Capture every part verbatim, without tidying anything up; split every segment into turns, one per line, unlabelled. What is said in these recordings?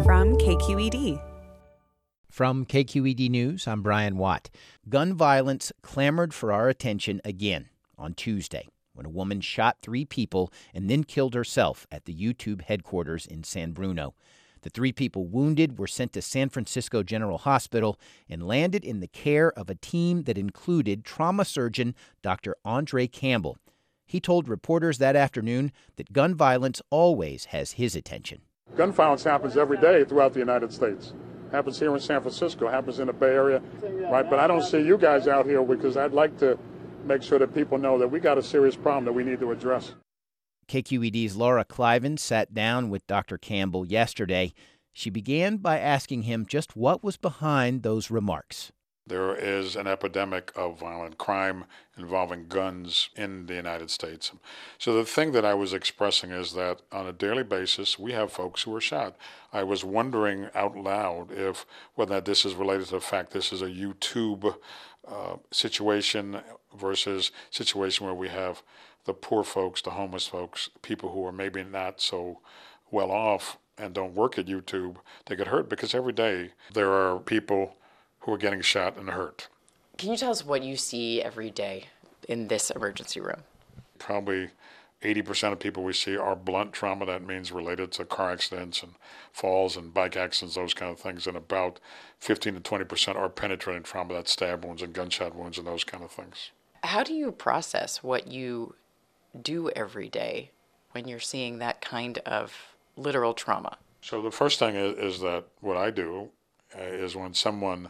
From K Q E D.
From K Q E D News, I'm Brian Watt. Gun violence clamored for our attention again on Tuesday when a woman shot three people and then killed herself at the YouTube headquarters in San Bruno. The three people wounded were sent to San Francisco General Hospital and landed in the care of a team that included trauma surgeon Doctor Andre Campbell. He told reporters that afternoon that gun violence always has his attention.
Gun violence happens every day throughout the United States. Happens here in San Francisco, happens in the Bay Area, right? But I don't see you guys out here because I'd like to make sure that people know that we got a serious problem that we need to address.
K Q E D's Laura Cliven sat down with Doctor Campbell yesterday. She began by asking him just what was behind those remarks.
There is an epidemic of violent crime involving guns in the United States. So the thing that I was expressing is that on a daily basis, we have folks who are shot. I was wondering out loud if whether this is related to the fact this is a YouTube uh, situation versus situation where we have the poor folks, the homeless folks, people who are maybe not so well off and don't work at YouTube, they get hurt because every day there are people who are getting shot and hurt.
Can you tell us what you see every day in this emergency room?
Probably eighty percent of people we see are blunt trauma. That means related to car accidents and falls and bike accidents, those kind of things. And about fifteen to twenty percent are penetrating trauma. That's stab wounds and gunshot wounds and those kind of things.
How do you process what you do every day when you're seeing that kind of literal trauma?
So the first thing is, is that what I do uh, is when someone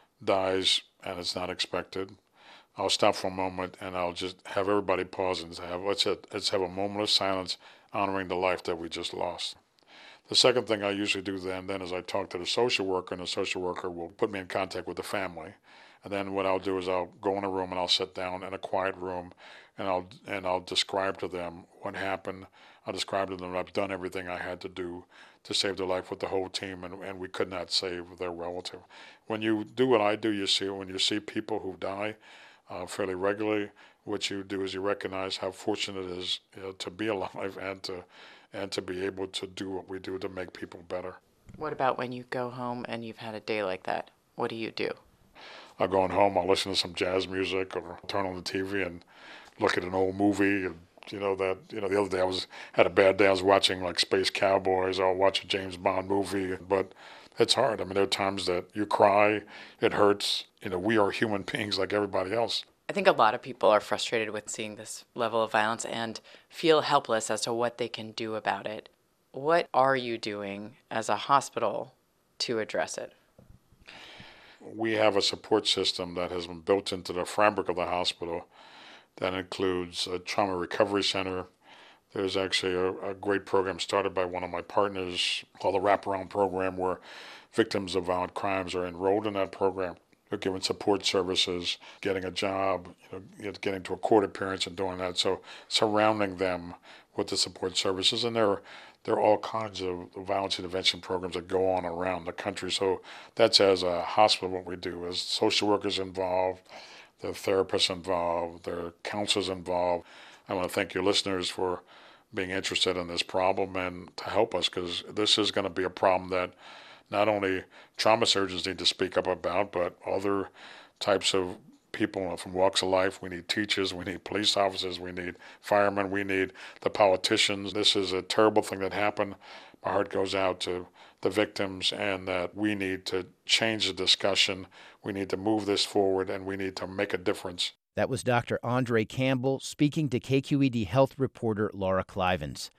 dies and it's not expected, I'll stop for a moment and I'll just have everybody pause and have let's have, let's have a moment of silence honoring the life that we just lost. The second thing I usually do then then is I talk to the social worker, and the social worker will put me in contact with the family. And then what I'll do is I'll go in a room and I'll sit down in a quiet room and I'll and I'll describe to them what happened. I'll describe to them that I've done everything I had to do to save their life with the whole team, and, and we could not save their relative. When you do what I do, you see when you see people who die uh, fairly regularly, what you do is you recognize how fortunate it is you know, to be alive and to and to be able to do what we do to make people better.
What about when you go home and you've had a day like that? What do you do?
I'll go home, I'll listen to some jazz music or turn on the T V and look at an old movie. And, you know, that, you know, the other day I was had a bad day. I was watching like Space Cowboys. I'll watch a James Bond movie, but it's hard. I mean, there are times that you cry, it hurts. You know, we are human beings like everybody else.
I think a lot of people are frustrated with seeing this level of violence and feel helpless as to what they can do about it. What are you doing as a hospital to address it?
We have a support system that has been built into the fabric of the hospital that includes a trauma recovery center. There's actually a, a great program started by one of my partners called the Wraparound Program, where victims of violent crimes are enrolled in that program. They're given support services, getting a job, you know, getting to a court appearance and doing that. So surrounding them with the support services. And there are, there are all kinds of violence intervention programs that go on around the country. So that's as a hospital what we do is social workers involved, the therapists involved, there are counselors involved. I want to thank your listeners for being interested in this problem and to help us, because this is going to be a problem that not only trauma surgeons need to speak up about, but other types of people from walks of life. We need teachers, we need police officers, we need firemen, we need the politicians. This is a terrible thing that happened. My heart goes out to the victims, and that we need to change the discussion. We need to move this forward, and we need to make a difference.
That was Doctor Andre Campbell speaking to K Q E D health reporter Laura Clivens.